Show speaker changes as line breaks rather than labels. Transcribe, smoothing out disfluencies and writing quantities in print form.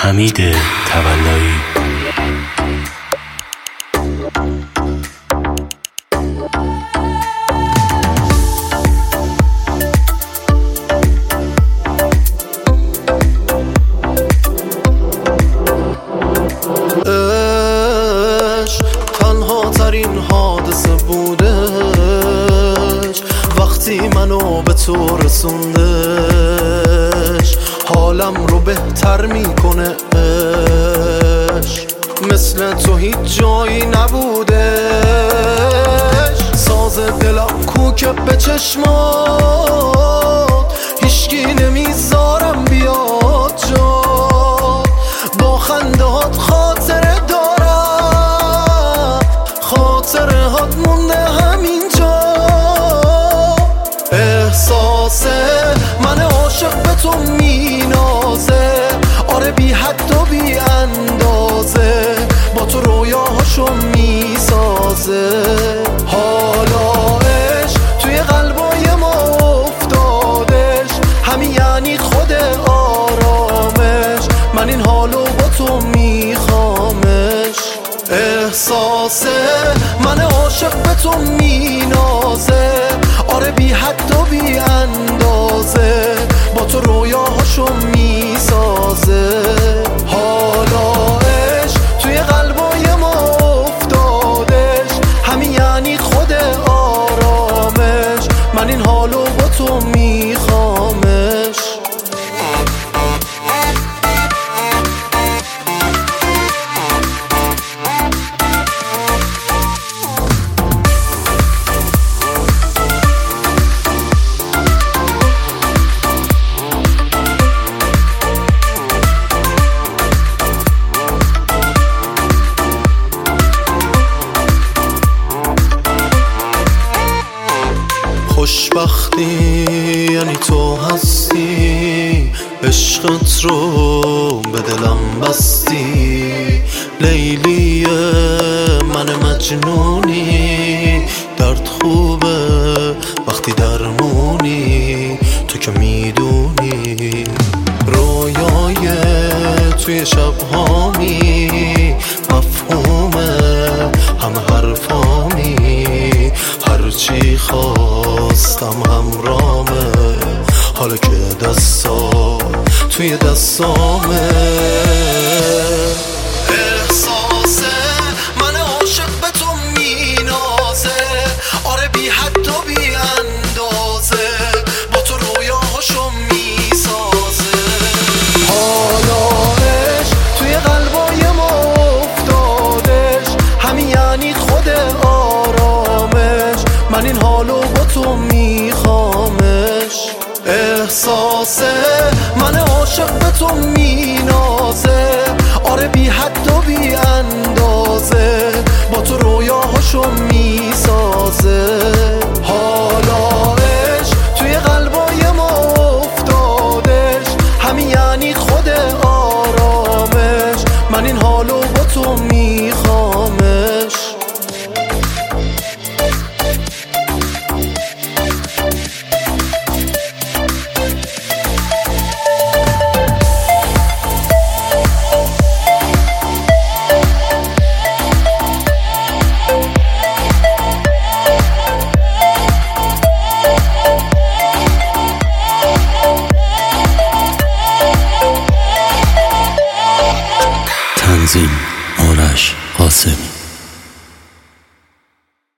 حمید تولایی.
تنها ترین حادثه بودش وقتی منو به تو رسوندش، حالم رو بهتر میکنه. مثل تو هیچ جایی نبودش، ساز دلم کوکه به چشمات، هیچکی نمیذارم بیاد جا. با خندهات خاطره دارم، خاطره هات مونده همینجا. احساس من عاشق به تو مینازه، آره بی حد و بی اندازه، با تو رویاهاشو میسازه. حالا عشق توی قلبای ما افتادش، همین یعنی خود آرامش. من این حالو با تو میخوامش. احساس من عاشق به تو مینازه، آره بی حد و بی اندازه، با تو رویاهاشو میسازه. حالا عشق توی قلبای ما افتادش، همین یعنی خود آرامش. من این حالو با تو میخوامش. خوشبختی یعنی تو هستی، عشقت رو به دلم بستی. لیلی من مجنونی، درد خوبه وقتی درمونی. تو که میدونی رویای توی شبهامی، مفهومه همه حرفامی. هرچی خواستم همرامه، حالا که دستا توی دستامه. احساس من عاشق به تو مینازه، آره بی حد و بی اندازه، با تو رویاهاشو میسازه. حالا عشق توی قلبای ما افتادش، همین یعنی خود آرامش. من این حالو با تو میخوامش. احساس من عاشق به تو مینازه، آره بی حد و بی اندازه، با تو رویاهاشو میسازه. حالا عشق توی قلبای ما افتادش، همین یعنی خود آرامش. من این حالو با تو میخوامش.
تنظیم آرش قاسمی.